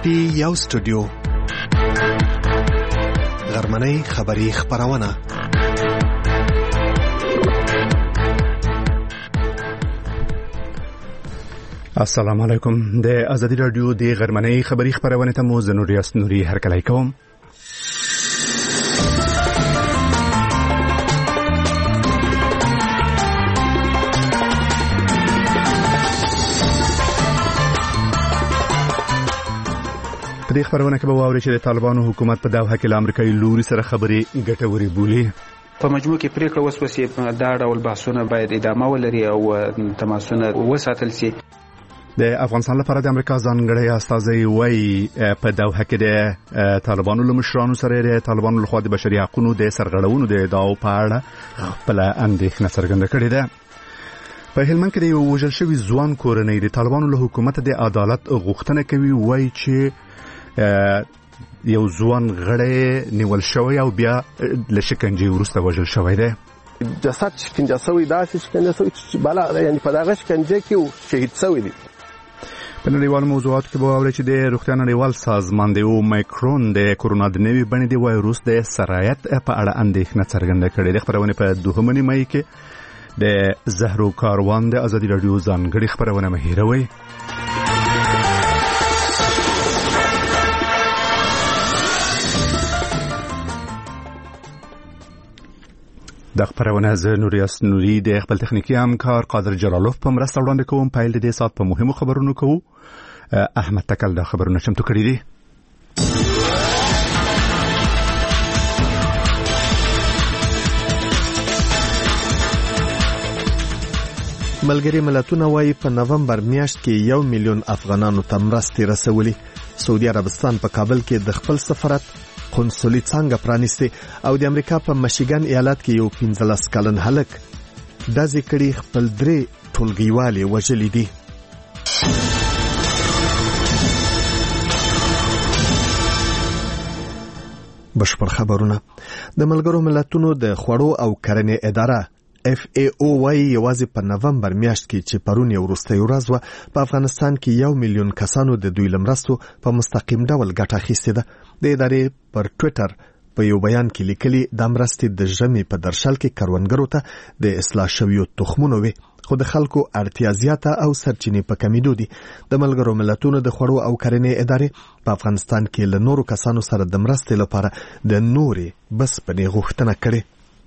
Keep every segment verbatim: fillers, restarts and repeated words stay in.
ټي یو سټوډیو غرمنۍ خبری خبرونه. السلام علیکم. د ازادي رادیو د غرمنۍ خبری خبرونه ته مو زنوریاس نوري هرکلی کوم. په دې خبرونه کې به واوري چې د طالبانو حکومت په دوحه کې له امریکایي لوري سره خبرې ګټورې بولي. په مجموع کې پریکړه وسوسې دا ډول بحثونه باید ادامه ولري او تماسونه وساتل شي. د افغانستان لپاره د امریکا ځانګړی استازی وایي په دوحه کې د طالبانو له مشرانو سره د طالبانو لخوا د بشري حقوقو د سرغړونو د ادعاو په اړه خپل اندېښنه څرګنده کړې ده. په هلمند کې د یو وژل شوي ځوان کورنۍ د طالبانو له حکومت د عدالت غوښتنه کوي. وایي چې یو ځوان غړی نیول شوی او بیا له شکنجې وروسته وژل شوی دی. جسد شکنجه شوی داسې شکنجه شوی چې بالا یعنی په دغه شکنجه کې شهید شوی دی. په نړیوالو موضوعاتو کې به واورئ چې د روغتیا نړیوال سازمان د اومیکرون د کورونا د نوي بڼې د وایروس د سرایت په اړه اندېښنه څرګنده کړې ده. خبرونه په دوهمه نیمایي کې د زهرو کاروان د ازادي رادیو ځانګړې خبرونه مه هېروئ. د خبرونه ز نوریاس نوري د خپل تخنیکی همکار قادر جلالوف په مرسته وړاندې کوم. پایل د دې سات په مهمو خبرونو کوو. احمد تکل د خبرونه چمتو کړی دی. ملګری ملتونه وايي په نومبر میاشت کې یو میلیون افغانانو ته مرستې رسولي. سعودي عربستان په کابل کې د خپل سفارت قنصلي څنګه پرانیسته او د امریکا په مشیګن ایالت کې یو پنځلس کلن هلک د ذکرې خپل درې ټولګیوالې وژلې دي. بشپړ خبرونه. د ملګرو ملتونو د خوړو او کرنې اداره اف ای او وايي یوازې په نومبر میاشت کې چې پرون یو وروستۍ ورځ و په افغانستان کې یو میلیون کسانو د دوی لمرستو په مستقیم ډول ګټه اخیستې ده. د ادارې پر ټویټر په یو بیان کې لیکلي د مرستې د ژمي په درشل کې کروندګرو ته د اصلاح شویو تخمونو وي، خو د خلکو اړتیا زیاته او سرچینې په کمیدو دي. د ملګرو ملتونو د خوړو او کرنې ادارې په افغانستان کې له نورو کسانو سره د مرستې لپاره د نورې بسپنې غوښتنه کړې.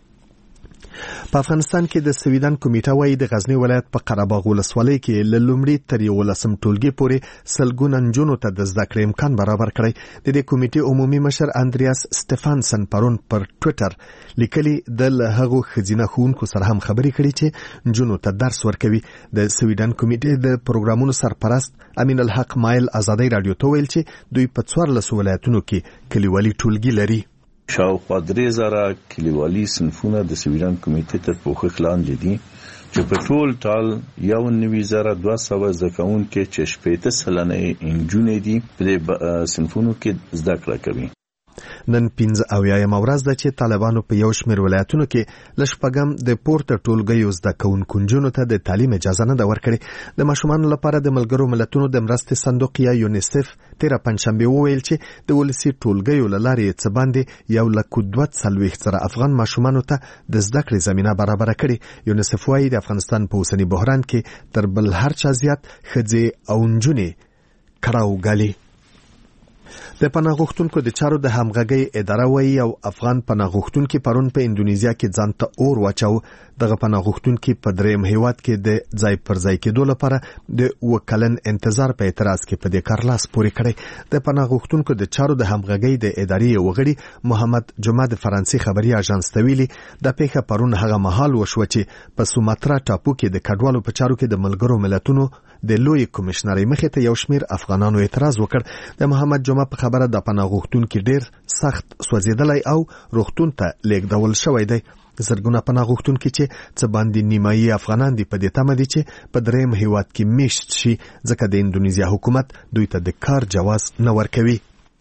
په افغانستان کې د سویدن کمیټه وايي د غزنی ولایت په قرهباغ ولسوالۍ کې له لومړي تر یولسم ټولګي پورې سلګونه نجونو ته د زده کړې امکان برابر کړی. د دې کمیټې عمومي مشر اندریاس سټيفانسن پرون پر ټویټر لیکلي د هغو ښځینه ښوونکو سره هم خبرې کړې چې نجونو ته درس ورکوي. د سویدن کمیټې د پروګرامونو سرپرست امین الحق مایل ازادي رادیو ته ویل چې دوی په څوارلسو ولایتونو کې کلیوالي ټولګي لري. شاوخوا درې زره کلیوالي صنفونه د سویدن کمیټې تر پوښښ لاندې دي چې په ټول ټال یو نوي زره دوه سوه زده کوونکي چې شپېته سلنه نجونې دي په دې صنفونو کې زده کړه کوي. نن پنځه اویایم ورځ ده چې طالبانو په یو شمېر ولایتونو کې له شپږم د پورته ټولګیو زده کوونکو نجونو ته د تعلیم اجازه نه ده ورکړې. د ماشومانو لپاره د ملګرو ملتونو د مرستې صندوق یا یونیسف تیره پنجشنبه وویل چې د ولسي ټولګیو له لارې څه باندې یو لک دوه څلوېښت زره افغان ماشومانو ته د زده کړې زمینه برابره کړې. یونیسف وايي د افغانستان په اوسني بحران کې تر بل هر چا زیات ښځې او نجونې کړاو ګالي. د پناه غوښتونکو د چارو د همغږۍ اداره وايي او افغان پناه غوښتونکي پرون په اندونیزیا کې ځان ته اور واچاو. دغه پناه غوښتونکي په دریم هیواد کې د ځای پر ځای کېدو لپاره د وکلن انتظار په اعتراض کې په دې کار لاس پورې کړی. د پناه غوښتونکو د چارو د همغږۍ د ادارې وغړي محمد جمعه د فرانسې خبري اژانس ته ویلي د پیښه پرون هغه مهال وشو چې په سوماترا ټاپو کې د کډوالو په چارو کې د ملګرو ملتونو د لوی کمشنرۍ مخې ته یو شمیر افغانانو اعتراض وکړ. د محمد جمعه په خبره د پناه غوښتونکي ډیر سخت سوځیدلی او روغتون ته لیږدول شوی دی. زرګونه پناه غوښتونکي چې څه باندې نیمایي افغانان دي په دې تمه دي چې په دریم هیواد کې میشت شي ځکه د اندونیزیا حکومت دوی ته د کار جواز نه ورکوي.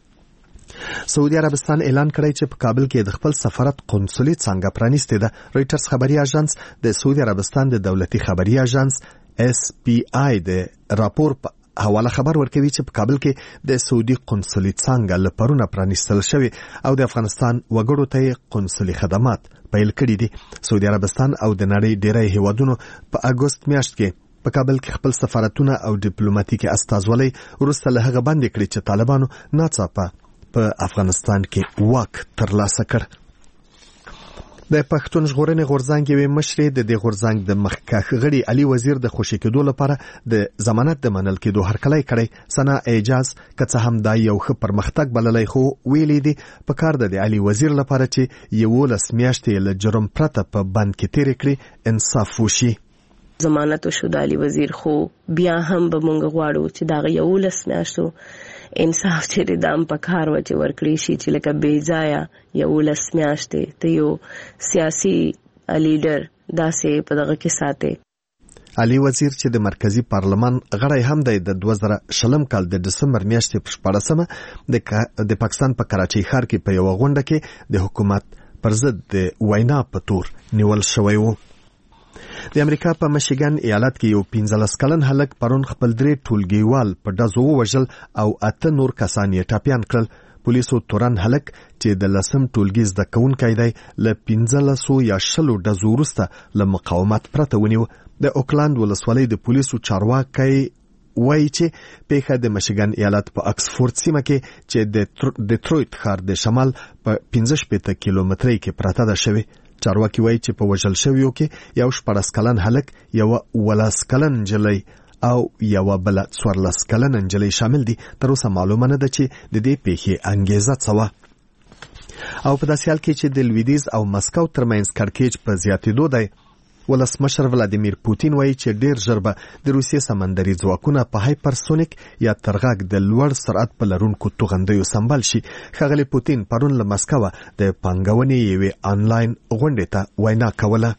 سعودي عربستان اعلان کړی چې په کابل کې د خپل سفارت قنصلي څنګه پرانیستې ده. رويټرز خبري اژانس د سعودي عربستان د دولتي خبري اژانس اس پی آی د راپور په حواله خبر ورکوي چې په کابل کې د سعودي قنصلي څانګه له پرونه پرانیستل شوی او د افغانستان وګړو ته قنصلي خدمات پیل کړي دي. سعودي عربستان او د نړۍ ډیری هیوادونو په اګوست میاشت کې په کابل کې خپل سفارتونه او ډیپلوماټیکي استازولۍ وروسته له هغه باندې کړی چې طالبانو ناڅاپه په افغانستان کې واک ترلاسه کړ. د پښتون ژغورنې غورځنګ یوې مشرې د دې غورځنګ د مخکښ غړي علي وزیر د خوشي کېدو لپاره د ضمانت د منل کېدو هرکلی کړی. ثنا اعجاز که څه هم دا یو ښه پرمختګ بللی خو ویلي دي په کار د علي وزیر لپاره چې یولس میاشتې له جرم پرته په بند کې تېرې کړي انصاف وشي. ضمانت شو د علي وزیر خو بیا هم به مونږ غواړو چې دا یولس میاشتو انصاف چې دام په کار و چې ورکړي شي چې لکه بې ځایه یولس میاشتې ته یو سیاسي لیډر داسې په دغه کې ساتي. علي وزیر چې د مرکزی پارلمان غړی هم دی د دوه زره شلم کال د دسمبر میاشتې په شپاړسمه د پاکستان په کراچۍ ښار کې په یوه غونډه کې د حکومت پر ضد د وینا په تور نیول شوی و. د امریکا په مشیګن ایالت کې یو پنځلس کلن هلک پرون خپل درې ټولګیوال په ډزو ووژل او اته نور کسان یې ټاپیان کړل. پولیسو تورن هلک چې د لسم ټولګي زده کوونکی دی له پنځلسو یا شلو ډزو وروسته له مقاومت پرته ونیو. د اوکلاند ولسوالۍ د پولیسو چارواکي وایي چې پیښه د مشیګن ایالت په اکسفورد سیمه کې چې د ډیټرویت ښار د شمال په پنځه شپېته کیلومترۍ کې پرته ده شوې. چارواکي وایي چې په وژل شویو کې یو شپاړس کلن هلک، یوه ولس کلن نجلۍ او یوه بله څوارلس کلن نجلۍ شامل دي. تر اوسه معلومه نه ده چې د دې پیښې انګیزه څه وه. او په داسې حال کې چې د لویدیځ او مسکو ترمنځ کړکېچ په زیاتېدو دی، ولسمشر ولادیمیر پوتین وایي چې ډیر ژر به د روسیې سمندري ځواکونه په هایپرسونیک یا ترغاګ د لوړ سرعت په لرونکو توغندیو سمبال شي. ښاغلی پوتین پرون له مسکو د پانګونې یوې آنلاین غونډې ته وینا کوله.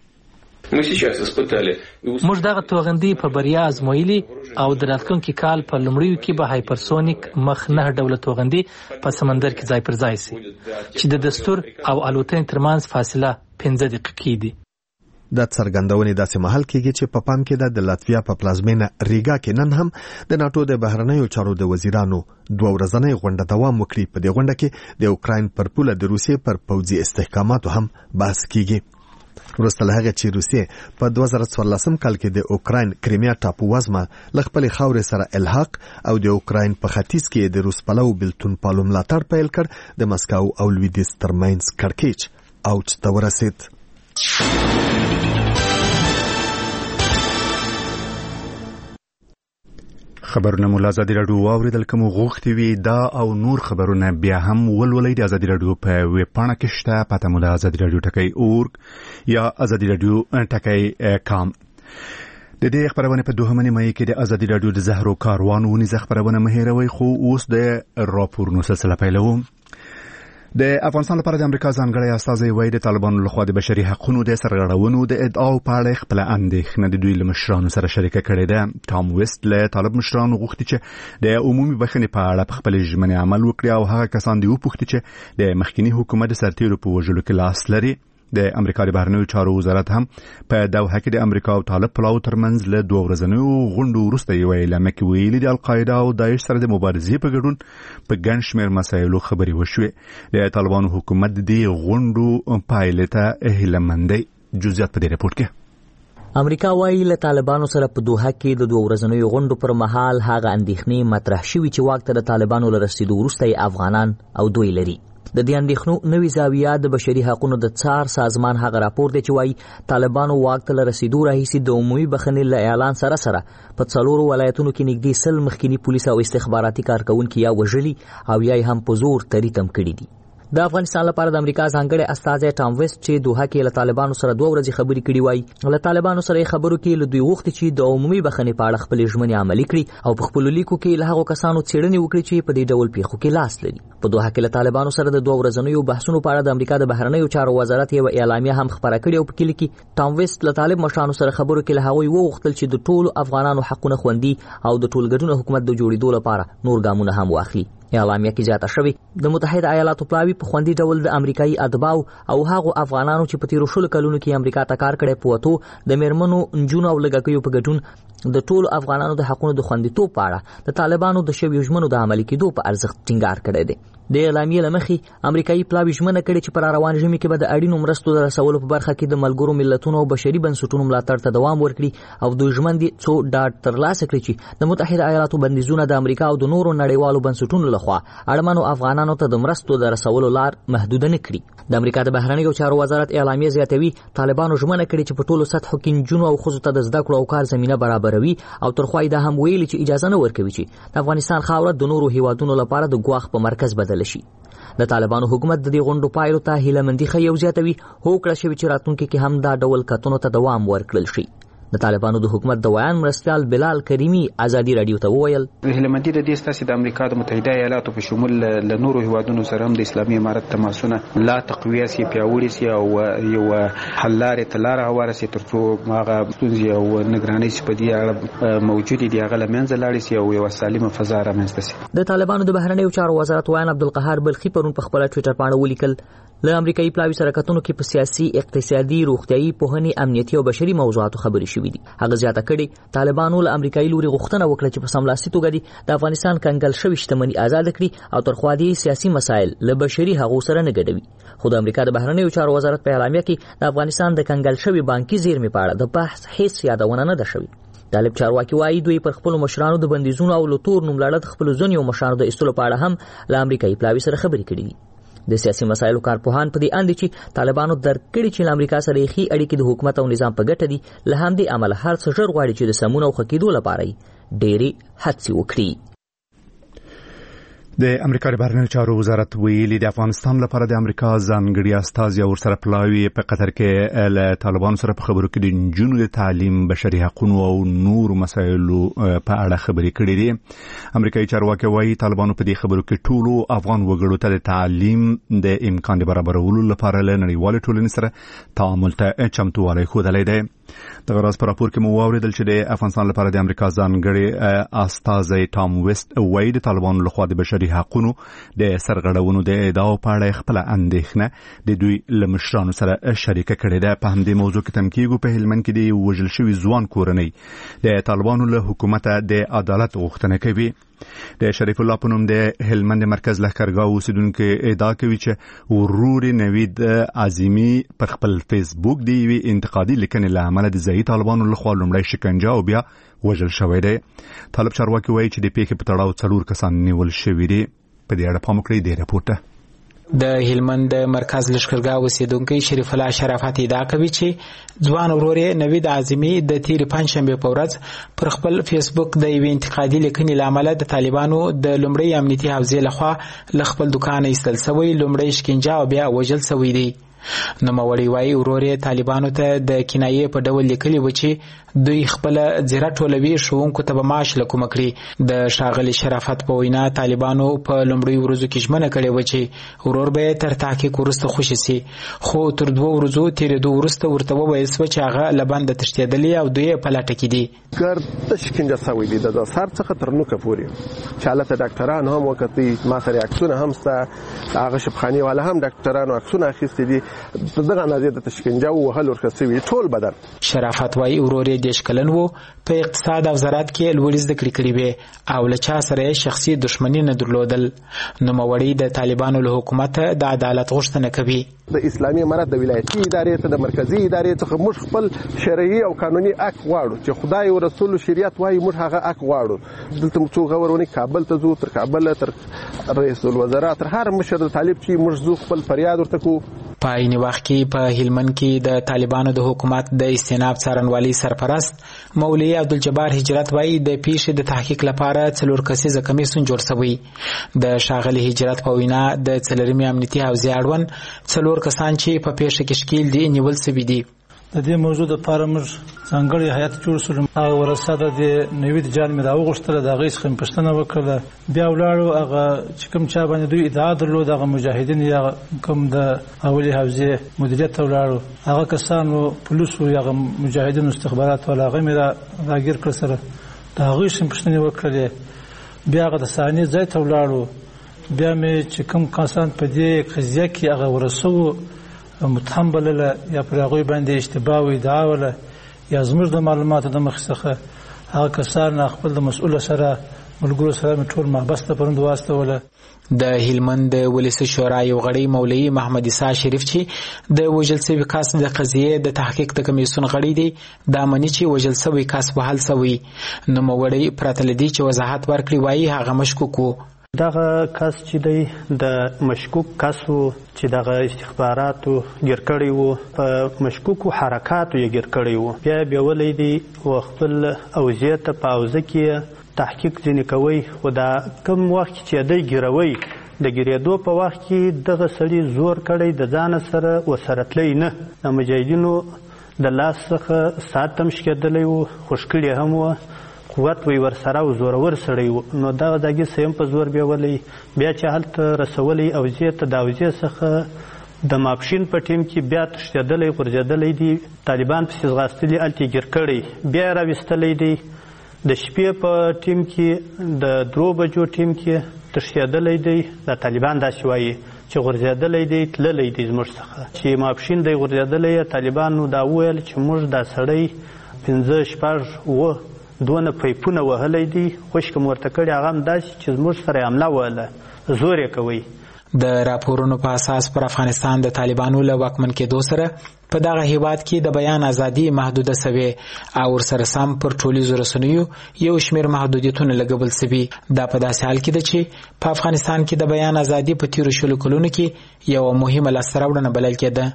موږ دغه توغندي په بریا ازمویلي او د راتلونکي کال په لومړیو کې به هایپرسونیک مخ نه ډوله توغندي په سمندر کې ځای پر ځای سي چې د دستور او الوتنې ترمنځ فاصله پنځه دقیقې دي. د څرګندونې داسې مهال کېږي چې په پام کې ده د لاتویا په پلازمینه ریګا کې نن هم د ناټو د بهرنیو چارو د وزیرانو دوه ورځنۍ غونډه دوام وکړي. په دې غونډه کې د اوکراین پر پوله د روسیې پر پوځي استحکاماتو هم بحث کېږي. وروسته له هغه چې روسیې په دوه زره څوارلسم کال کې د اوکراین کریمیا ټاپو وزمه له خپلې خاورې سره الحاق او د اوکراین په ختیځ کې د روس پلو بلتون پالو ملاتړ پیل کړ، د مسکو او لویدیځ ترمنځ کړکېچ اوج ته ورسېد. خبرونه مو له ازادي راډیو واوریدل. کوم غوښتي وي دا او نور خبرونه بیا هم ولولئ د ازادي راډیو په ویب پاڼه کې شته. پته مو د ازادي راډیو ټکی اورګ یا ازادي راډیو ټکی کام. د دې خبرونه په دوهمه نیمه کې د ازادي راډیو د زهرو کاروان ونیزه خبرونه مهیروي، خو اوس د راپورونو سلسله پیلوم. د افغانستان لپاره د امریکا ځانګړی استازی وایي د طالبانو لخوا د بشري حقوقو د سرغړونو د ادعاو په اړه خپل اندېښنه د دوی له مشرانو سره شریکه کړې ده. ټام ویسټ له طالب مشرانو غوښتي چې د عمومي بخښنې په اړه په خپل ژمنې عمل وکړي او هغه کسان دی وپوښتي چې د مخکینی حکومت د سرتیرو په وژلو کې لاس لري. د امریکا د بهرنیو چارو وزارت هم په دوحه کې د امریکا او طالب پلاو ترمنځ له دوه ورځنیو غونډو وروسته یو اعلامیه کې ویلي د القاعده او داعش سره د مبارزې په ګډون په ګڼ شمېر مسایلو خبرې وشوې. د طالبانو حکومت د دې غونډو پایلې ته هیله مند دی. جزئیات په دې رپورټ کې. امریکا وايي له طالبانو سره په دوحه کې د دوه ورځنیو غونډو پر مهال هغه اندېښنې مطرح شوي چې واک ته د طالبانو له رسیدو وروسته افغانان او دوی لري. د دې اندېښنو نوې زاویه د بشري حقوقو د څار سازمان هغه راپور دی چې وايي طالبانو واک ته رسیدو راهیسې د عمومي بخښنې له اعلان سره سره په څلورو ولایتونو کې نږدې سل مخکینی پولیس او استخباراتي کارکونکي یا وژلي او یا هم په زور تریتم کړي دي. د افغانستان لپاره د امریکا ځانګړی استازی ټام ویسټ چې دوحه کې له طالبانو سره دوه ورځې خبرې کړې وای، له طالبانو سره خبرو کې له دوی غوښتي چې د عمومي بخښنې په اړه خپل ژمنې عملي کړي او په خپل لیکو کې له هغو کسانو څېړنې وکړي چې په دې ډول پیښو کې لاس لري. په دوحه کې له طالبانو سره د دوه ورځنیو بحثونو په اړه د امریکا د بهرنیو چارو وزارت یو اعلامیه هم خبره کړې او په کې لیکي ټام ویسټ له طالب مشرانو سره خبرو کې له هغوی وغوښتل چې د ټولو افغانانو حقونه خوندي او د ټولګډون حکومت د جوړېدو لپاره نور ګامونه هم واخلي. اعلامیه کې زیاته شوې د متحده ایالاتو پلاوی په خوندي ډول د امریکایي اتباعو او هغو افغانانو چې په تیرو شلو کلونو کې امریکا ته کار کړی په وتو د میرمنو نجونو او لږکیو په ګډون د ټولو افغانانو د حقونو د خوندیتوب په اړه د طالبانو د شویو ژمنو د عملي کېدو په ارزښت ټینګار کړی دی. د اعلامیې له مخې امریکایي پلاوی ژمنه کړې چې په روان ژمي کې به د اړینو مرستو د رسولو په برخه کې د ملګرو ملتونو او بشري بنسټونو ملاتړ ته دوام ورکړي او دوی ژمن دي څو ډاډ ترلاسه کړي چې د متحده ایالاتو بندیزونه د امریکا او د نورو نړیوالو بنسټونو لخوا اړمنو افغانانو ته د مرستو د رسولو لار محدود نه کړي. د امریکا د بهرنیو چارو وزارت اعلامیه زیاتوي طالبانو ژمنه کړې چې په ټولو سطحو کې نجونو او ښځو ته د زده کړو او کار زمینه برابروي او ترخوا یې دا هم ویلي چې اجازه نه ورکوي چې د افغانستان خاوره د نورو هیوادونو لپاره د ګواښ په مرکز بدل شي. د طالبانو حکومت د دې غونډو پایلو ته هیله مندي ښیي او زیاتوي هوکړه شوې چې راتلونکي کې هم دا ډول کتنو ته دوام ورکړل شي. د طالبانو د حکومت د ویان مرستیال بلال کریمی ازادي رادیو ته وویل هیله مندي د دې ستاسو د امریکا د متحده ایالاتو په شمول له نورو هیوادونو سره هم د اسلامي امارت تماسونه لا تقویه سي پیاوړي سي او یو حل لارې ته لاره هواره سي ترڅو هغه ستونزې او نگرانۍ چې په دې اړه موجودې دي هغه له منځه لاړې سي او یو سالمه فضا رامنځته سي. د طالبانو د بهرنیو چارو وزارت ویان عبدالقهار بلخي پرون په خپل ټویټر باندې ولیکل له امریکایي پلاوی سره کتنو کې په سیاسي، اقتصادي، روغتيایي، پوهنې، امنیتي او بشري موضوعاتو خبرې شوې دي. هغه زیاته کړې طالبانو له امریکایي لوري غوښتنه وکړه چې په سملاسي توګه دي د افغانستان کنګل شوې شتمني آزاد کړي او ترخوا دي سیاسي مسایل له بشري حقوقو سره نه ګډوي. خو د امریکا د بهرنیو چارو وزارت په اعلامیه کې د افغانستان د کنګل شوې بانکي زیرمې په اړه د بحث هیڅ یادونه نه ده شوې. طالب چارواکي وايي دوی پر خپل مشرانو د بندیزونو او لتور نوملړ خپل ځونیو مشرانو د استلو په اړه هم له امریکایي پلاوی سره خبرې کړې دي. د سیاسي مسایلو کارپوهان په دې اند چې طالبانو درک کړي چې امریکا سره یې ښې اړیکې د حکومت او نظام په ګټه دي، له همدې امله هر څه ژر غواړي چې د سمون او ښه کېدو لپاره ډېرې هڅې وکړي. د امریکا د بهرنیو چارو وزارت ویلي د افغانستان لپاره د امریکا ځانګړي استازي او ورسره پلاوی په قطر کې له طالبانو سره په خبرو کې د نجونو د تعلیم، بشري حقوقو او نور مسایلو په اړه خبرې کړې دي. امریکایي چارواکي وايي طالبانو په دې خبرو کې ټولو افغان وګړو ته د تعلیم د امکان د برابرولو لپاره له نړیوال ټولنې سره تعامل ته چمتووالی ښودلی دی. دغه راز په راپور کې مو واوریدل چې د افغانستان لپاره د امریکا ځانګړي استازي ټام ویسټ وايي د طالبانو لخوا د بشري حقوقو د سرغړونو د ادعاو په اړه خپل اندېښنه د دوی له مشرانو سره شریکه کړې ده. په همدې موضوع کې تم کېږو په هلمند کې د وژل شوي ځوان کورنۍ د طالبانو له حکومت د عدالت غوښتنه کوي. د شریف الله په نوم د هلمند مرکز لښکرګاه اوسیدونکو ادعا کوي چې ورور نوید عظیمی پر خپل فیسبوک د یوې انتقادي لیکنې له امله د ځایي طالبانو لخوا لومړی شکنجه او بیا وژل شوی دی. طالب چارواکي وایي چې د پیښې په تړاو څلور کسان نیول شوي دي. په دې اړه پام وکړئ د راپور ته. د هلمند مرکز لښکرګاه اوسیدونکو شریف الله شرافت ادعا کوي چې ځوان ورور نوید عظیمی د تیر پنځشنبه په ورځ پر خپل فیسبوک د یوې انتقادي لیکنې له امله د طالبانو د لومړی امنیتي حوزې لخوا له خپل دکان ایستل شوی، لومړی شکنجه او بیا وژل شوی دی. نوموړی وايي ورور طالبانو ته د کنایې په ډول لیکلي و چې دوی خپل زیرا ټولوي ښوونکو ته به معاش لکوم کړي. د ښاغلي شرافت په وینا طالبانو په لومړي ورځو کې ژمنه کړې و چې ورور به تر تحقیق وروسته خوشي سي، خو تر دوه ورځو تیرېدو وروسته ورته وویل شو چې هغه له بنده تښتېدلی او دوی په لټه کې دي. ګرد شکنجه شوی دی د سر څخه تر نوکه پورې چې هلته ډاکټران هم وکتي، ما سره عکسونه هم سته، هغه شفخاني والا هم ډاکټرانو عکسونه اخیستي دي. دغه اندازې د تشکنجه او وهل ورکړل ټول بدن. شرافت وايي ورور دیش کلن وو، په اقتصاد او زراعت کې لوړ زده کړې کړې وې او له چا سره شخصي دښمني نه درلودل. نوموړی د طالبانو له حکومت د عدالت غوښتنه کوي. د اسلامي امارت د ولایتي ادارې ته د مرکزی ادارې څخه موږ خپل شرعي او قانوني حق غواړو چې خدای او رسول شریعت وايي موږ هغه حق غواړو. دلته څو غورونه کابل ته ځو، تر کابل تر رئیس الوزرا تر هر مشر طالب چې موږ زو خپل فریاد ورته کوو. په عین وخت کې په هلمند کې د طالبانو د حکومت د استناب څارنوالي سرپرست مولوي عبدالجبار هجرت وايي د پیښې د تحقیق لپاره څلور کسیزه کمیسیون جوړ شوی. د ښاغلي هجرت په وینا د څلورمې امنیتي حوزې اړوند څلور کسان چې په پیښه کې شکیل دي نیول شوي دي. د دې موضوع لپاره موږ ځانګړی هیات جوړ کړو. هغه ورسره د نوید جان مې راوغوښتله، د هغې څخه مې پوښتنه وکړله. بیا ولاړو هغه چې کوم چا باندې دوی ادعا درلود، هغه مجاهدین یا کوم د اولي حوزې مدیریت ته ولاړو. هغه کسانو پولیسو یا مجاهدینو استخبارات والا هغه مې راګیر کړ، سره د هغوی څخه مې پوښتنې وکړلې. بیا هغه د صحنې ځای ته ولاړو، بیا مې چې کوم کسان په دې قضیه کې هغه ورسو متهم بلله یا پر هغوی باندې اشتباه و ادعا وله یا زموږ د معلوماتو د مخې څخه هغه کسان خپل د مسؤل سره ملګرو سره مې ټول محبس ته پرند واستوله. د هلمند د ولسي شورا یو غړی مولوي محمد عیسی شریف چې د وژل شوي کس د قضیې د تحقیق د کمیسیون غړی دی دا مني چې وژل شوی کس وهل شوی نوموړی پرته له دې چې وضاحت ورکړي وایي هغه مشکوک و. دغه کس چې دی د مشکوک کس و چې دغه استخباراتو ګیر کړی وو په مشکوکو حرکاتو یې ګیر کړی وو بیا بیولی دی و خپل اوضاع ته په اوضاع کې تحقیق ځینې کوي خو دا کم وخت چې دی ګیروي د ګیرېدو په وخت کې دغه سړي زور کړی د ځان سره ورسره تللی نه د مجاهدینو د لاس څخه ساعت هم شکېدلی و خوشکړی هم وه قوت وی ورسره او زورور سړی و نو دغه دګي سیم په زور بیولی بیا چې هلته رسولی اوضاع ته د اوضاع څخه د ماپښین په ټیم کې بیا تښتېدلی غورځېدلی دي طالبان پسې ځغاستلي هلته ګیر کړی بیا یې راویستلی دی د شپې په ټیم کې د درو بجو ټیم کې تښتېدلی دی د طالبان داسې وایي چې غورځېدلی دی تللی دی زموږ څخه چې ماپښین دی غورځېدلی طالبانو دا وویل چې موږ دا سړی پنځه شپږ اووه دونه پیپونه وهلی دی خوشکم ورته کړي هغه هم داسې چې زموږ سره یې حمله وهله زور یې کوي. د راپورونو په اساس پر افغانستان د طالبانو له واکمن کېدو سره په دغه هیواد کې د بیان ازادي محدوده سوي او ورسره سم پر ټولیزو رسنیو یو شمېر محدودیتونه لګول سوي. دا په داسې حال کې ده چې په افغانستان کې د بیان ازادي په تیرو شلو کلونو کې یو مهمه لاسته راوړنه بلل کېده.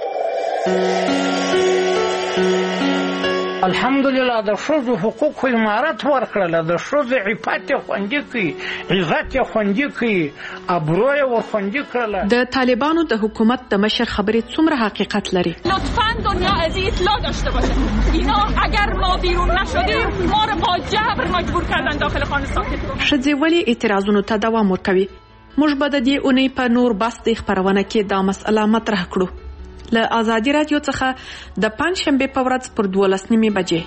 الحمدلله د ښځو حقوقو امارت ورکړله د ښځو عفت یې خوندي کړي عزت یې خوندي کړي ابرو یې ورخوندي کړله. د طالبانو د حکومت د مشر خبرې څومره حقیقت لري؟ لطفا دنیا از این اطلاع داشته باشه اینا اگر ما بیرون نشدیم ما رو با جبر مجبور کردن داخل خانه ساکت کنیم. ښځې ولې اعتراضونو ته دوام ورکوي؟ موږ به د دې اونۍ په نور بحث د خپرونه کې دا مسئله مطرح کړو. له آزادي رادیو څخه د پنجشنبې په ورځ پر دولس نیمې بجې.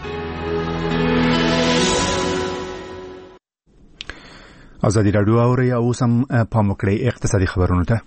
آزادي رادیو اوري او سم پام وکړئ اقتصادي خبرونو ته.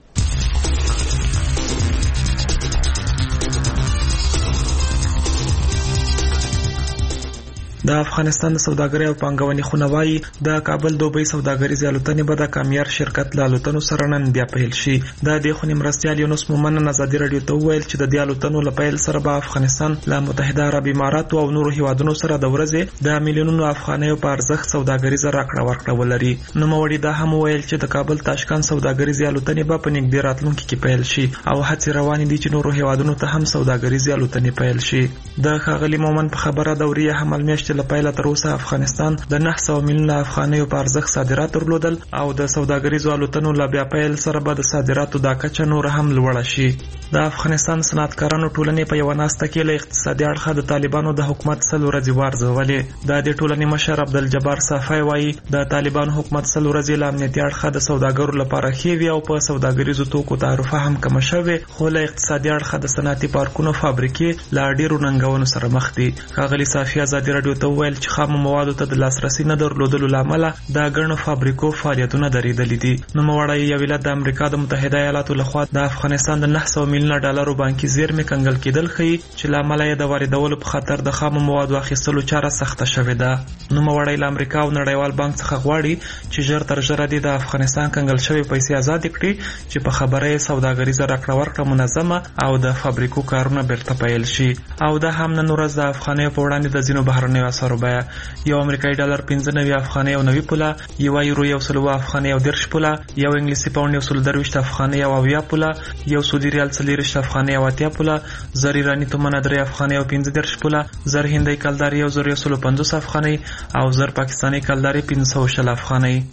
د افغانستان د سوداګرۍ او پانګونې خونه وایي د کابل دوبۍ سوداګریزې الوتنې به د کامیار شرکت له الوتنو سره نن بیا پیل شي. د دې خونې مرستیال یونس مومن ازادي رادیو ته وویل چې د دې الوتنو له پیل سره به افغانستان له متحده عرب اماراتو او نورو هیوادونو سره د ورځې د میلیونونو افغانیو په ارزښت سوداګریزه راکړه ورکړه ولري. نوموړي دا هم وویل چې د کابل تاشکند سوداګریزې الوتنې به په نږدې راتلونکي کې پیل شي او هڅې روانې دي چې نورو هیوادونو ته هم سوداګریزې الوتنې پیل شي. د ښاغلي مومن په خبره دوري حمل میاشتې له پیله تر اوسه افغانستان د نهه سوه میلیونه افغانیو په ارزښت صادرات درلودل او د سوداګریزو الوتنو له بیا پیل سره به د صادراتو دا کچه نور هم لوړه شي. د افغانستان صنعتکارانو ټولنې په یوه ناسته کې له اقتصادي اړخه د طالبانو د حکومت سل ورځې وارزولې. د دې ټولنې مشر عبدالجبار صافی وایي د طالبانو حکومت سل ورځې له امنیتي اړخه د سوداګرو لپاره ښې وي او په سوداګریزو توکو تعرفه هم کمه شوې خو له اقتصادي اړخه د صنعتي پارکونو فابریکې له ډېرو ننګونو سره مخ دي. ښاغلي صافی ازادي رادیو ته وویل چې خامو موادو ته د لاسرسي نه درلودلو له امله د ګڼو فابریکو فعالیتونه درېدلي دي. نوموړی یو ویلت د امریکا د متحده ایالاتو لخوا د افغانستان د نهه سوه میلیونه ډالرو بانکي زیرمې کنګل کېدل ښیي چې له امله یې د واردولو په خاطر د خامو موادو اخیستلو چاره سخته شوې ده. نوموړی له امریکا او نړیوال بانک څخه غواړي چې ژر تر ژره دې د افغانستان کنګل شوې پیسې آزادې کړي چې په خبره یې سوداګریزه راکړه ورکړه منظمه او د فابریکو کارونه بیرته پیل شي. او دا هم نن ورځ د افغانیو په وړاندې د ځینو بهرنیو اسعارو بیه یو امریکایي ډالر پنځه نوي افغانۍ او نوي پوله، یو یورو یو سل اوه افغانۍ او دېرش پوله، یو انګلیسي پاونډ یو سل درویشت افغانۍ او اویا پوله، یو سعودي ریال څلېرویشت افغانۍ او اتیا پوله، زر ایراني تومنه درې افغانۍ او پنځه دېرش پوله، زر هندۍ کلدارې یو زر یو سل پنځوس افغانۍ او زر پاکستاني کلدارې پنځه سوه شل افغانۍ.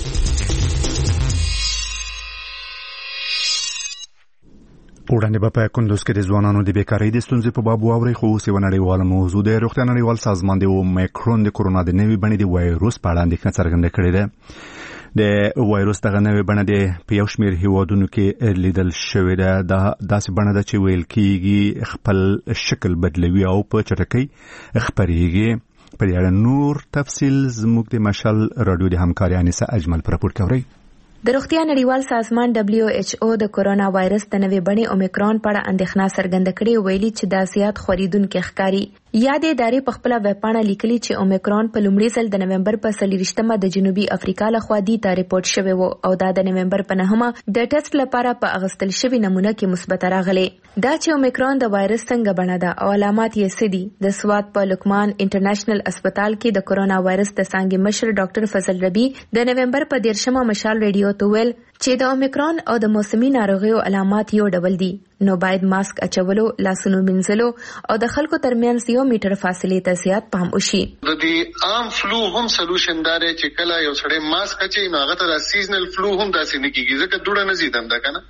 وړاندې به په کندوز کې د ځوانانو د بیکارۍ د ستونزې په باب واورئ، خو اوس یوه نړیواله موضوع د روغتیا نړیوال سازمان د اومیکرون د کورونا د نوې بڼې د وایروس په اړه اندېښنه څرګنده کړې ده. د وایروس دغه نوې بڼه د په یو شمېر هیوادونو کې لیدل شوې ده. دا داسې بڼه ده چې ویل کېږي خپل شکل بدلوي او په چټکۍ خپرېږي. په دې اړه نور تفصیل زموږ د مشعل راډیو د همکارۍ انیسه اجمل په راپور کې اورئ. د روغتیا نړیوال سازمان دبليو ایچ او د کورونا وایرس د نوې بڼې اومیکرون په اړه اندېښنه څرګنده کړې، ویلي چې دا زیات خورېدونکي ښکاري. یادې ادارې په خپله ویبپاڼه لیکلي چې اومیکرون په لومړي ځل د نومبر په څلېرویشتمه د جنوبي افریقا لخوا دې ته ریپورټ شوی و او دا د نومبر په نهمه د ټیسټ لپاره په اغوستل شوي نمونه کې مثبته راغلی. دا چې اومیکرون د وایرس څنګه بڼه ده او علامات یې څه دي، د سوات په لقمان انټرنیشنل اسپیټال کې د کورونا وایرس د څانګې مشر ډاکټر فضل ربی د نومبر په دیرشمه مشال ریډیو ته ویل چې د اومیکرون او د موسمي ناروغیو علامات یو ډول دي، نو باید ماسک اچولو، لاسونو مینځلو او د خلکو ترمنځ یو میټر فاصلې ته زیات پام وشي. د دې عام فلو هم سولوشن دار چې کله یو سړی ماسک اچي نو هغه ته د سیزنل فلو هم داسې نه کیږي ځکه دوړه نه زیدم ده کنه.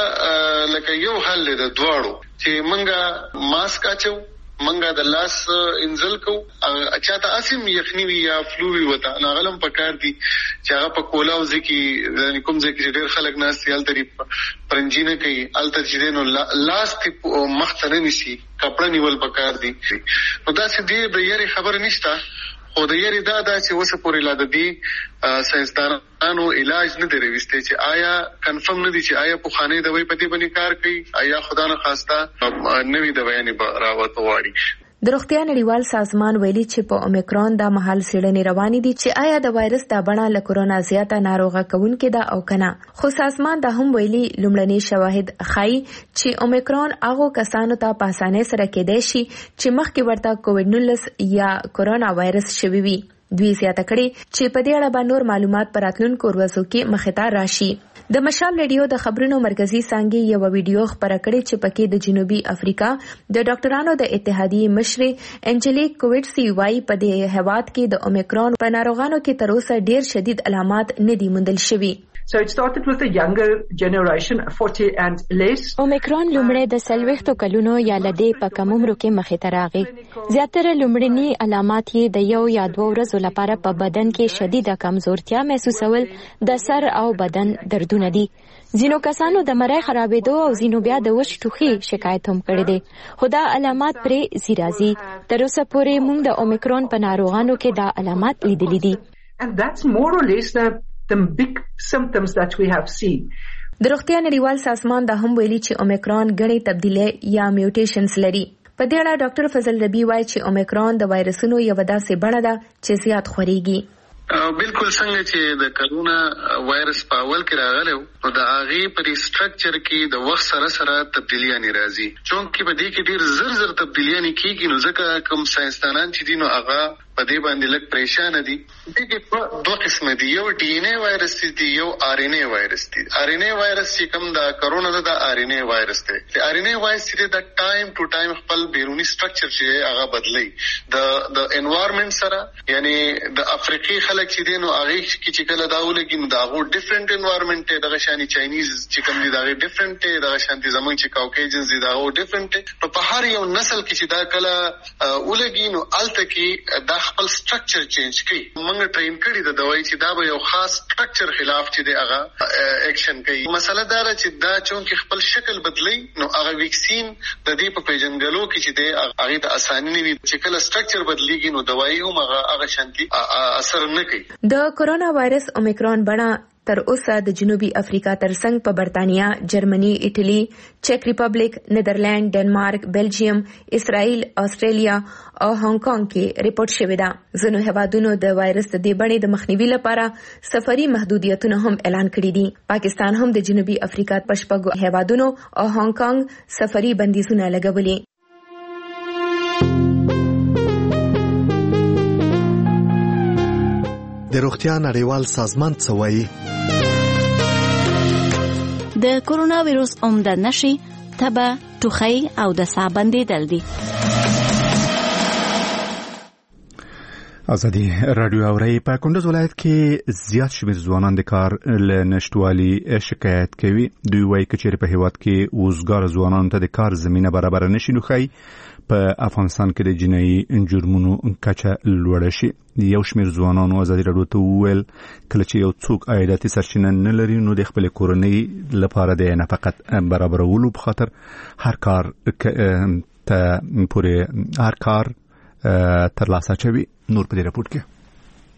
دا لکه یو حل دی د دواړو چې منګه ماسک اچو، منګه د لاس انزل کو، اچھا ته اسیم یخنی وی یا فلو وی وتا ناغلم پکار دي چې هغه په کولاو ځکه یعنی کوم ځکه چې ډېر خلک ناس یال تری پرنجینه کوي الته چې نو لاس ته مختنه نشي کپڑا نیول پکار دي. نو دا چې دې د یاري خبر نشته او د یاري دا دا چې وسه پورې لا د دې ساينسدانانو علاج نه دی راوستي چې آیا کنفرم نه دي چې آیا په خانه د وای پتی باندې کار کوي، آیا خدا نه خواسته نوې دوايانې راوته واړي. د روغتیا نړیوال سازمان ویلي چې په اومیکرون دا مهال څېړنې روانې دي چې آیا د وایرس دا بڼه له کورونا زیاته ناروغه کوونکې ده او کنه. خو سازمان دا هم ویلي لومړني شواهد ښایي چې اومیکرون هغو کسانو ته په اسانۍ سره کېدای شي چې مخکې ورته کووډ نولس یا کورونا وایرس شوي وي. دوی زیاته کړي چې په دې اړه به نور معلومات په راتلونکو ورځو کې مخې ته راشي. د مشال ریډیو د خبرونو مرکزی څانګې یو ویډیو خبره کړې چې پکې د جنوبي افریقا د ډاکټرانو د اتحادیې مشر انجلیک کوویټسی وايي په دې هیواد کې د اومیکرون په ناروغانو کې تر اوسه ډېر شدید علامات نه دي موندل شوي. So it started with the younger generation, forty and less. اومیکرون لومړی د سلويختو کلونو یا لدې په کم عمر کې مخې ته راغی. زیاتره لومړني علامات یې د یو یا دوه ورځو لپاره په بدن کې شدیده کمزورتیا محسوسول، د سر او بدن دردونه دي. ځینو کسانو د مرۍ خرابېدو او ځینو بیا د وچ ټوخي شکایت هم کړی دی، خو دا علامات پرې ځي راځي. تر اوسه پورې موږ د اومیکرون په ناروغانو کې دا علامات لیدلي دي. And that's more or less the the big symptoms that we have seen. د روغتیا نړیوال سازمان دا هم ویلي چې اومیکرون غړي تبدیلی یا میوټیشنز لري. په دې اړه ډاکټر فضل ربی وایي چې اومیکرون د وایرسونو یو داسې بڼه ده چې زیات خوريږي. بالکل څنګه چې د کرونا وایرس په اول کې راغلی او د هغې په سټرکچر کې د وخت سره سره تبدیلیانې راځي، چونکې په دې کې ډېر زر زر تبدیلیانې کېږي. نو ځکه کوم ساینسدانان چې دي نو هغه په دې باندې لږ پریشانه دي. دې کې دوه قسمه دي، یو ډي ان اے وایرس دی، یو آر ان اے وایرس دی. آر ان اے وایرس چې کوم د کرونا ده د آر ان اے وایرس دی. آر ان اے وایرس چې د ټایم ټو ټایم خپل بیرونی سټرکچر چې هغه بدلی د د انوایرنمنت سره، یعنی د افریقي خلک چې دي نو هغه کې چې کله دا ولګي نو دا غو ډیفرنٹ انوایرنمنت دی، دغه شاني چاینیز چې کوم دي دا ډیفرنٹ دی، دغه شانتي زمونږ چې کاوکیجنز دي دا غو ډیفرنٹ دی. په هر یو نسل کې چې دا کله ولګي نو الته کې دا خپل سټرکچر چینج کوي. موږ ټرین کړی د دوايي چې دا به یو خاص سټرکچر خلاف چې دی هغه اکشن کوي. مسله دا ده چې دا چونکه خپل شکل بدلی نو هغه ویکسین د دې په پیژنګلو کې چې دی هغه ته اساني نه وي، چې کله سټرکچر بدلیږي نو دوايي هم هغه هغه شانتي اثر نه کوي. د کورونا وایرس اومیکرون بڼه تر اوسه د جنوبي افریقا ترڅنګ په برتانیا، جرمني، ایټالي، چک ریپبلک، نیدرلند، ډنمارک، بلجیم، اسرائیل، استرالیا او هانګ کانګ کې ریپورت شوې ده. ځینو هیوادونو د وایرس د دې بڼې د مخنیوي لپاره سفري محدودیتونه هم اعلان کړي دي. پاکستان هم د جنوبي افریقا په شپږو هیوادونو او هانګ کانګ سفري بندیزونه لګولي. د روغتیا نړیوال سازمان څه وایي؟ د کورونا ویروس عمده نښې تبه، ټوخی او د ساه بندېدل دي. ازادي رادیو اوري په کندوز ولایت کې زیات شمېر ځوانان د کار له نشټوالي شکایت کوي. دوی وایي چې په هیواد کې وزګار ځوانانو ته د کار زمينه برابر نشي، نو خی په افغانستان کې د جنایي جرمونو کچه لوړه شي. یو شمېر ځوانانو ازادي رادیو ته وویل کله چې یو څوک عایداتي سرچینه نه لري نو د خپل کورنۍ لپاره د نفقت برابرولو په خاطر هر کار ته پورې هر کار ترلاسه کوي. نور په دې راپورټ کې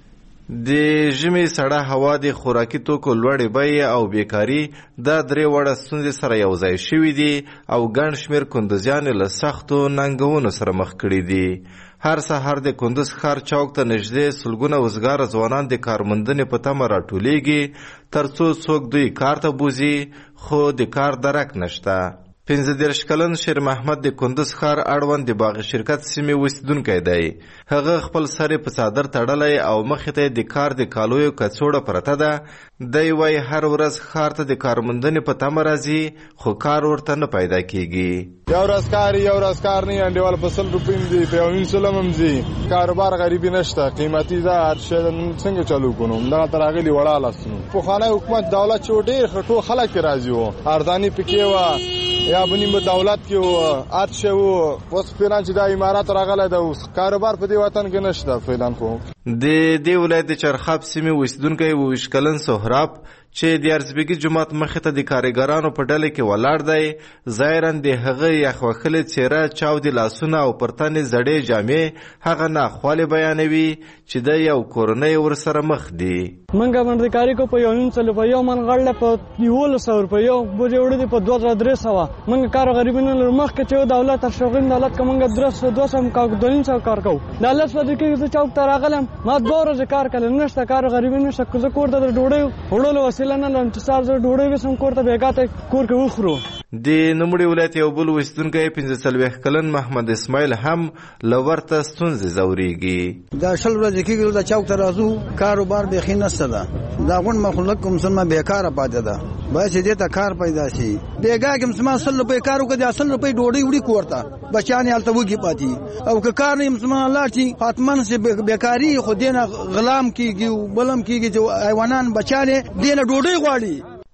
د ژمي سړه هوا د خوراکي توکو لوړې بیې او بیکاري دا درې وړه ستونزې سره یو ځای شوي دي او ګڼ شمېر کندوزیان له سختو ننګونو سره مخ کړي دي. هر سهار د کندوز ښار چوک ته نږدې سلګونه وزګاره ځوانان د کارموندنې په تمه راټولیږي تر څو څوک دوی کار ته بوځي، خو د کار درک نشته. پنځه دېرش کلن شیر محمد د کندوز ښار اړوند د باغ شرکت سیمې اوسیدونکی دی. هغه خپل سر په څادر تړلی او مخې ته د کار د کالیو کڅوړه پرته ده. دی وایي هر ورځ ښار ته د کارموندنې په تمه راځي، خو کار ورته نه پیدا کیږي. یو ورځ کار یو ورځ کار نه انډیوال په سل روپۍ هم دي، په یو نیم سلم هم ځي. کاروبار غریبي نشته، قیمتي ده، هر شی څنګه چالو کړو. دغه تر راغلي وړه لاسونو پخوانی حکومت دولت چې ډېر ټول خلک یې راضي وو، ارزاني پکې وه یا بنیم دولت کې وو، هر شی وو. اوس فعلا چې دا امارات راغلی ده، اوس کاروبار په دې وطن کې نشته فعلا. خو د دې ولایت د چرخاب سیمې اوسیدونکی اوویشت کلن سهراب چې د ارزبیګي جومات مخې ته د کارګرانو په ډله کې ولاړ دی، ظاهرا د هغه یخ وهلې څېره، چاودې لاسونه او پر تن یې زړې جامې هغه ناخوالې بیانوي چې د یو کورنۍ ورسره مخ دي. منګه باندې کاری کو په یو نیم سلو په یو من غړله په یولس سو روپۍ یو بوجې وړي دي په دوه زره درې سوه. منګه کار غریبي نه لرو، مخکې چې دولت تر شوقین دولت که منګه درې سوه دوه سوه کار دوه نیم سوه کار کوو. دا لس ورځې کېږي زه چوک ته راغلم، ما دوه ورځې کار کړی نشته، کار غریبي نشته. زه کور ته د ډوډۍ وړلو وسیله نه لرم چې سهار زه ډوډۍ وسم کور ته بېګا ته کور کې وخورو. د نوموړي ولایت یو بل اوسیدونکی پنځه څلوېښت کلن محمد اسماعیل هم له ورته ستونزې ځورېږي. دا شل ورځې کېږي دا چوک ته راځو، کاروبار بیخي نشته ده. دا غونډ مخلوق کوم مسلمان بیکاره پاتې ده، باید چې دې ته کار پیدا شي. بېګا کې مسلمان سل روپۍ کار وکړي، د سل روپۍ ډوډۍ وړي کور ته، بچیان یې هلته وږي پاتې. او که کار نه مسلمان لاړ شي حتما چې بیکاري خو دې نه غلام کېږي، بل هم کېږي چې حیوانان بچیان یې دې نه ډوډۍ غواړي.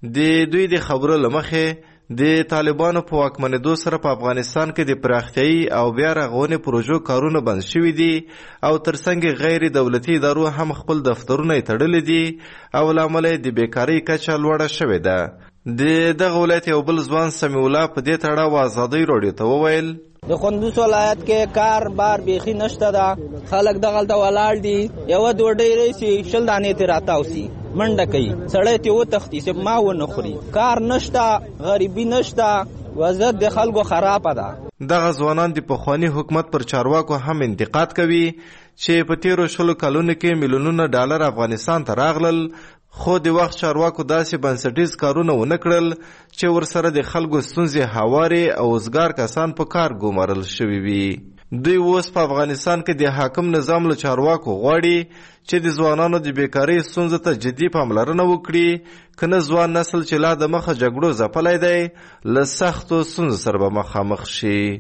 د دوی د خبرو له مخې د طالبانو په واکمنېدو سره په افغانستان کې د پراختیايي او بیا رغونې پروژو کارونه بند شوي دي او ترڅنګ غیر دولتي ادارو هم خپل دفترونه یې تړلي دي او له امله د بیکارۍ کچه لوړه شوې ده. د دغه ولایت یو بل ځوان سمیع الله په دې تړاو ازادۍ راډیو ته وویل د کندوز ولایت کې کار بار بیخي نشته ده، خلک دغلته ولاړ دي، یوه ډوډۍ راشي شل دانې ترې راتاوسي، منډه کوي، سړی ترې وتښتي چې ما ونه خوري. کار نشته، غریبي نشته، وضعیت د خلکو خرابه ده. دغه ځوانان د پخواني حکومت پر چارواکو هم انتقاد کوي چې په تیرو شلو کلونو کې میلیونونه ډالر افغانستان ته راغلل، خو د وخت چارواکو داسې بنسټیز کارونه ونه کړل چې ورسره د خلکو ستونزې هوارې او وزګار کسان په کار ګومارل شوي وي. دوی اوس په افغانستان کې د حاکم نظام له چارواکو غواړي چې د ځوانانو د بیکارۍ ستونزو ته جدي پاملرنه وکړي، که نه ځوان نسل چې لا د مخه جګړو ځپلی دی له سختو ستونزو سره به مخامخ شي.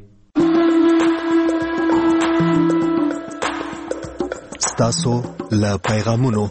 ستاسو له پیغامونو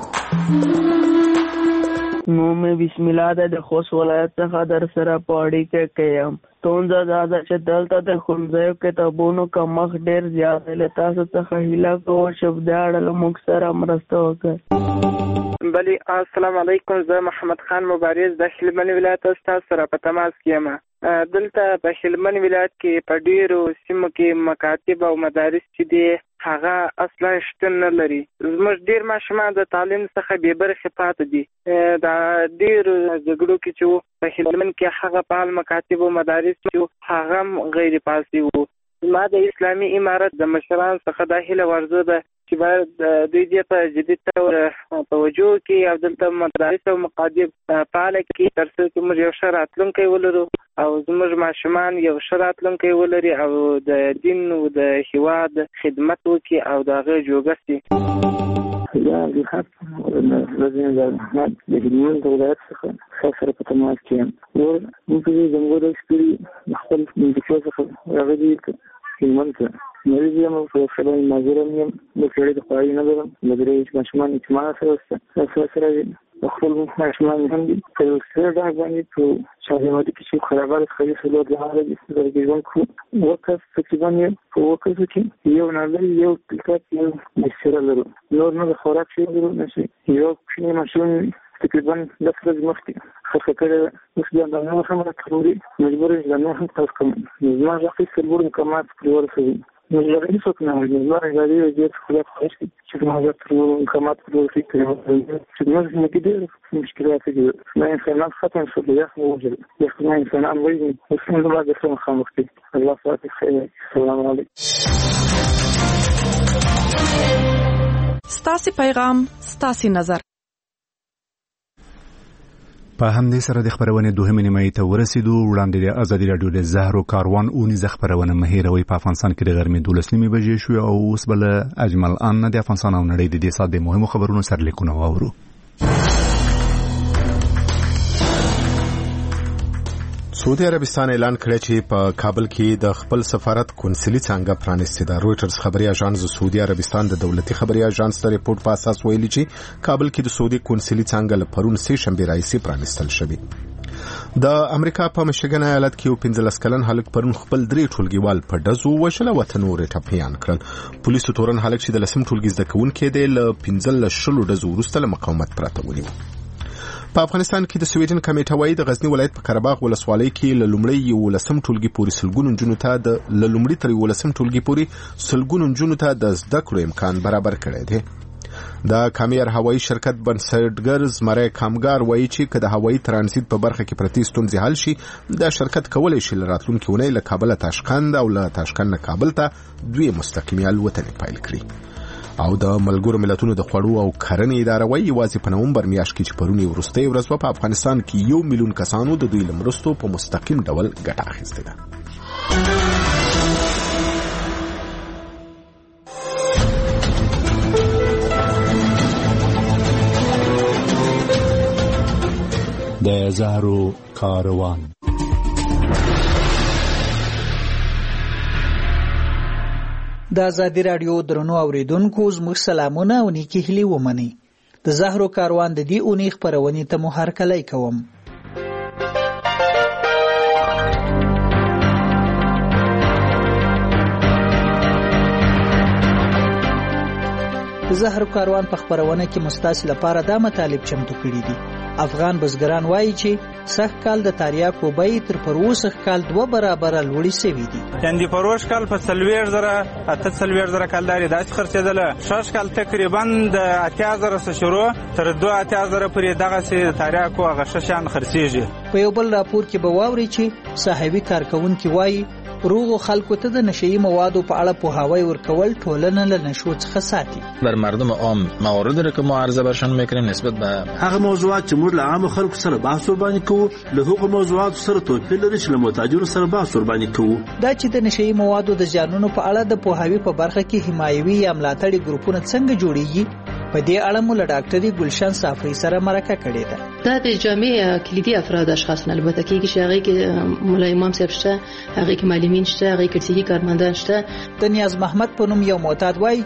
نو مې بسم الله ده د خوست ولایت څخه در سره په اړیکه کې یم. ستونزه دا ده چې دلته د ښوونځیو کتابونو کمښت ډېر زیات دی. له تاسو څخه هیله کوم چې په دې اړه له موږ سره مرسته وکړئ. بلی السلام علیکم، زه محمد خان مبارز د هلمند ولایت ستاسو سره په تماس کې یم. دلته په هلمند ولایت کې په ډېرو سیمو کې مکاتب او مدارس چې دي هغه اصلا شتون نه لري. زموږ ډېر ماشومان د تعلیم څخه بې برخې پاتې دي. دا ډېرو جګړو کې چې په هلمند کې هغه فعال مکاتب او مدارس چې هغه هم غیر فعال وو. ما د اسلامي امارت د مشران څخه دا هیله ورزه ده چې باید دوی دې په جدي تور توجه وکړي او دلته مدارس او مکاتب فعال کړي تر څو چې موږ یو ښه راتلونکی ولرو او زموږ ماشومان یو ښه راتلونکی ولري او د دین او د هیواد خدمت وکړي او د هغه جوګه شي. یا د حق لازم د احمد د هلمند ولایت څخه سره په تماس کې یم. نور موږ د زموږ سپیري خپل منځکیو څخه راغلي هلمند ته مریض یم او په خپل مازیرم یم. د سړي د خواري نه لرم، د درې ماشومان چې ما سره وسته سره سره خپل ماشومان هم دي. په سره دا باندې په شاهماتي کې چې خرابات خالي سلو د هغه د سترګې ژوند کو وکړ تقریبا په وکړ چې یو نړۍ یو کلکات یو مسره لرو، نور نه د خوراک شي لرو نشي. یو کوچنی ماشوم تقریبا لس ورځې مخکې خرڅه کړې اوس بیا دا نور هم راټولوي مجبور یم دا نور هم تاسو کوم زما غوښتل څلور مقامات پرې ورسوي مجبور هیڅوک نه وایي مجبور اداري وزیر خدای خواهش کوي چې زما دا څلور مقامات پرې ورسوي چې موږ نه کې ډېر مشکلات دي نه انسانان ختم شو بیا خو وجل بیا خو انسانان وایي اوس موږ باید سره مخامخ دي الله فاتح خیر السلام علیکم ستاسي پیغام ستاسي نظر. په همدې سره د خبرونې دوهمې نیمایي ته ورسېدو. وړاندې د ازادي راډیو د زهرو کاروان اونیزه خبرونه مه هېروئ. په افغانستان کې د غرمې دولس نیمې بجې شوې او اوس به له اجمل ان د افغانستان او نړۍ د دې ساعت د مهمو خبرونو سرلیکونه واورو. سعودي عربستان اعلان کړی چې په کابل کې د خپل سفارت کونسلي څنګه پرانیستې ده. رويټرز خبري اژانس د سعودي عربستان د دولتي خبري اژانس د ریپورت په اساس ویلي چې کابل کې د سعودي کونسلي څنګه له پرون سه شنبه راځي پرانیستل شوی. د امریکا په میشیګن ایالت کې یو پنځلس کلن هلک پرون خپل درې ټولګیوال په ډزو وشل او وطن ورې ټپیان کړل. پولیسو تورن هلک چې د لسم ټولګي زده کوونکی دی له پنځلس شلو ډزو وروسته له مقاومت پرته ونیو. په افغانستان کې د سویډن کمیټه وايي د غزنی ولایت په قرهباغ ولسوالۍ کې له لومړی یو لسم ټولګي پورې سلګونو نجونو ته د له لومړي تر یو لسم ټولګي پورې سلګونو نجونو ته د زده کړو امکان برابر کړی دی. د کامیار هوایی شرکت بنسټګر زمری کامګار وایي چې که د هوایی ترانزیت په برخه کې پرتی ستونزې حل شي د شرکت کولای شي له راتلونکي اونۍ له کابل تاشکند او له تاشکند نه کابل ته دوی مستقیمي الوتنې پیل کړي. او د ملګرو ملتونو د خوړو او کرنې اداره وايي یوازې په نومبر میاشت کې چې پرونی وروستۍ ورځ په افغانستان کې یو میلیون کسانو د دوی لمرستو په مستقیم ډول ګټه اخیستې ده. د زهرو کاروان. د ازادي راډیو درنو اوریدونکو زموږ سلامونه او نیکی هیلې ومنئ. د زهرو کاروان د دې اونۍ خبرونې ته مو هرکلی کوم. د زهرو کاروان په خبرونه کې مستاسي لپاره دا مطالب چمتو کړي دي. افغان بزګران وایي چې سخت کال د تریاکو بیې تر پروسه کال دوه برابره لوړې شوي دي. یعنې پروش کال په څلوېښت زره اته څلوېښت زره کالداري داسې خرڅېدله. شش کال تقریبا د اتیا زره څخه شروع تر دوه اتیا زره پورې دغسې د تریاکو هغه ښه شیان خرڅېږي. په یو بل راپور کې به واورئ چې صاحبي کارکوونکي وایي روغو خلکو ته د نشهیي موادو په اړه پوهاوی ورکول ټولنه له نشو څخه ساتي. بر مردم عام موارد را که معارضه برشان میکنیم نسبت به هغه موضوعات چې موږ له عام خلکو سره بحث ورباندې کوو له هغو موضوعاتو سره توپیر لري چې له متاجرو سره بحث ورباندې کوو. دا چې د نشهیي موادو د زیانونو په اړه د پوهاوی په برخه کې حمایوي یا ملاتړي ګروپونه څنګه جوړیږي په دې اړه مو له ډاکټري ګلشن صافی سره مرکه کړې ده. دا د جامع کلیدي افراد اشخاص نه البته کېږي چې هغه کې مولا امام صاحب شته، هغه کې معلمین شته، هغه کې صحي کارمندان شته. د نیاز محمد په نوم یو معتاد وایي